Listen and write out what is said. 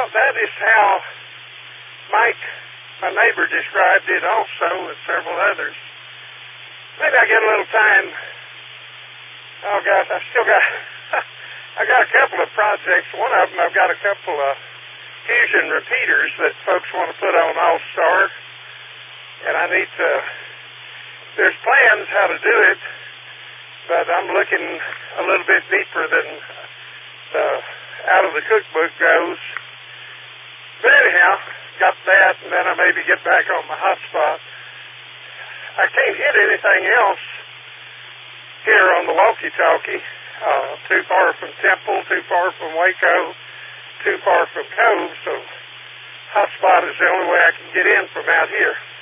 Well, that is how Mike, my neighbor, described it also, and several others. Maybe I get a little time. Oh, gosh, I got a couple of projects. One of them, I've got a couple of fusion repeaters that folks want to put on All-Star, and I need to, there's plans how to do it, but I'm looking a little bit deeper than out of the cookbook goes. But anyhow, got that, and then I maybe get back on my hotspot. I can't hit anything else here on the walkie-talkie. Too far from Temple, too far from Waco, too far from Cove, so hotspot is the only way I can get in from out here.